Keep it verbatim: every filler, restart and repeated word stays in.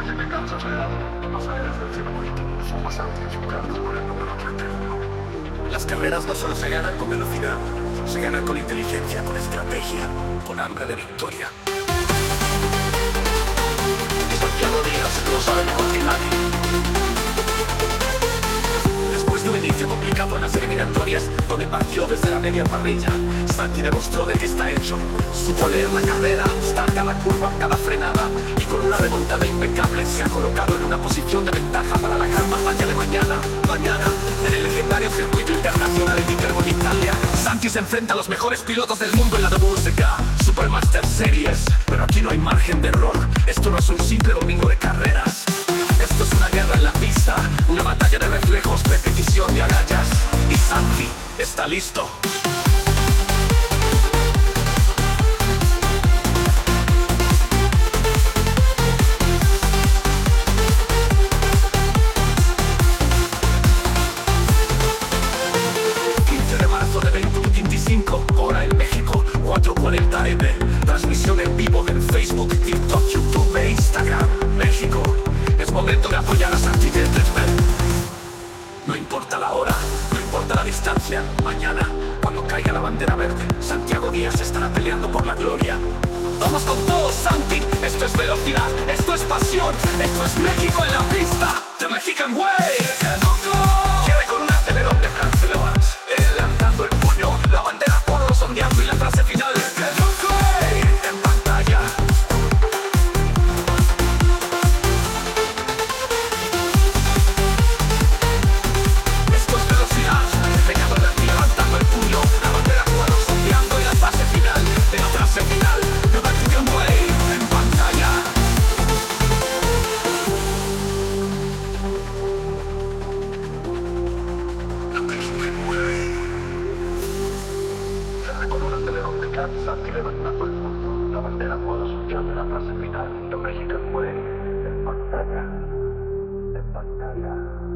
Las carreras no solo se ganan con velocidad, se ganan con inteligencia, con estrategia, con hambre de victoria. Santiago Díaz lo sabe mejor que nadie. Después de un inicio complicado en las eliminatorias, donde partió desde la media parrilla, Santi demostró de qué está hecho. Supo leer la carrera, ajustar cada curva, cada frenada, y con una remontada impecable se ha colocado en una posición de ventaja para la gran batalla de mañana. Mañana, en el legendario circuito internacional de Viterbo en Italia, Santi se enfrenta a los mejores pilotos del mundo en la W S K Supermaster Series. Pero aquí no hay margen de error, esto no es un simple domingo de carreras. Esto es una guerra en la pista, una batalla de reflejos, repetición de agallas. Y Santi está listo. quince de marzo de veinte veinticinco, hora en México, cuatro cuarenta eme. Transmisión en vivo en Facebook, TikTok, YouTube e Instagram. México, es momento de apoyar a Santi Gentleman. No importa la hora, no importa la distancia. Mañana, cuando caiga la bandera verde, Santiago Díaz estará peleando por la gloria. Vamos con todo, Santi. Esto es velocidad, esto es pasión, esto es México en la pista. The Mexican Way. Quiere con un acelerón de France Le Mans, lanzando el puño, la bandera por los ondeando y la frase final. En pantalla. Esto es velocidad, empeñado en el levantando el puño, la bandera por los ondeando y la fase final de la frase final. The Mexican Way. En pantalla. Con un acelerón de Can Santi levantando el puño, la bandera por los ondeando y la frase final. The Mexican Way. En pantalla. En pantalla.